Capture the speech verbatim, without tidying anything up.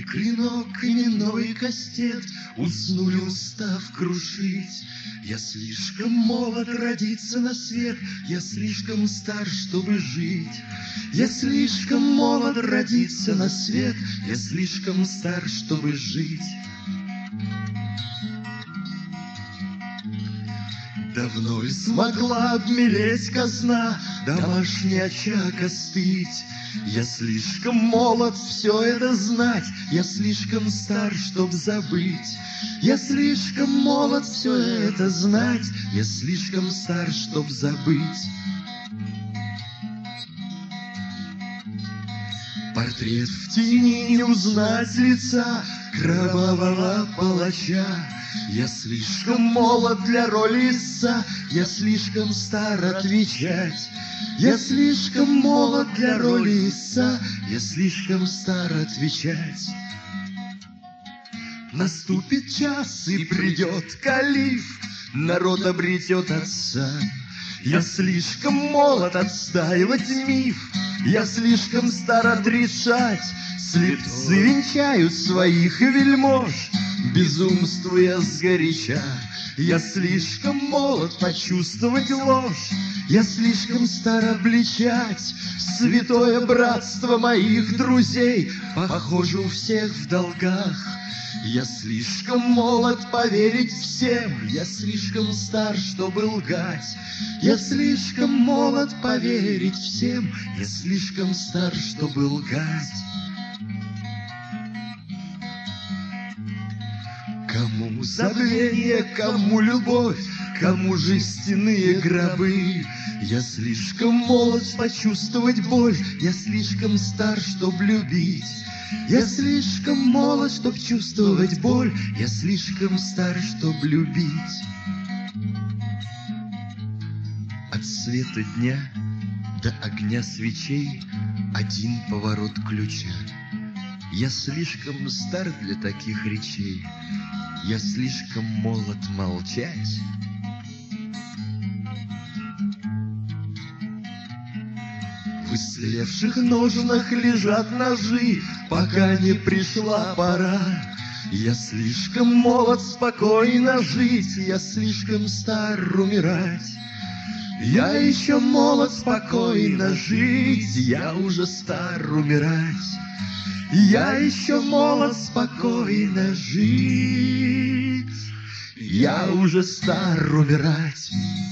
Клинок именной кастет уснули, устав крушить. Я слишком молод родиться на свет, я слишком стар, чтобы жить. Я слишком молод родиться на свет, я слишком стар, чтобы жить. Давно ли смогла обмелеть казна, домашний очаг остыть? Я слишком молод все это знать, я слишком стар, чтоб забыть. Я слишком молод все это знать, я слишком стар, чтоб забыть. Портрет в тени, не узнать лица кровавого палача. Я слишком молод для роли истца, я слишком стар отвечать. Я слишком молод для роли истца, я слишком стар отвечать. Наступит час и придет калиф, народ обретет отца. Я слишком молод отстаивать миф, я слишком стар отрешать. Слепцы венчают своих вельмож, безумствуя сгоряча. Я слишком молод почувствовать ложь, я слишком стар обличать святое братство моих друзей, похоже, у всех в долгах. Я слишком молод поверить всем, я слишком стар, чтобы лгать. Я слишком молод поверить всем, я слишком стар, чтобы лгать. Кому забвение, кому любовь, кому жестяные гробы. Я слишком молод почувствовать боль, я слишком стар, чтоб любить. Я слишком молод, чтоб чувствовать боль, я слишком стар, чтоб любить. От света дня до огня свечей один поворот ключа. Я слишком стар для таких речей, я слишком молод молчать. В ислевших ножнах лежат ножи, пока не пришла пора. Я слишком молод спокойно жить, я слишком стар умирать. Я еще молод спокойно жить, я уже стар умирать. Я еще молод спокойно жить, я уже стар умирать.